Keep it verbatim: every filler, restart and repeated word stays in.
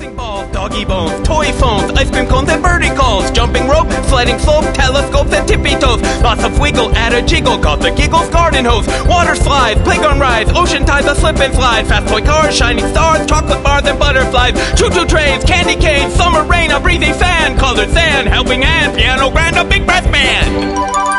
bowling balls, doggy bones, toy phones, ice cream cones and birdie calls, jumping rope, sliding slope, telescopes and tippy toes, lots of wiggle at a jiggle called the Giggles garden hose, water slides, playground rides, ocean tides, a slip and slide, fast toy cars, shining stars, chocolate bars and butterflies, choo-choo trains, candy canes, summer rain, a breezy fan, colored sand, helping hand, piano grand, a big brass band.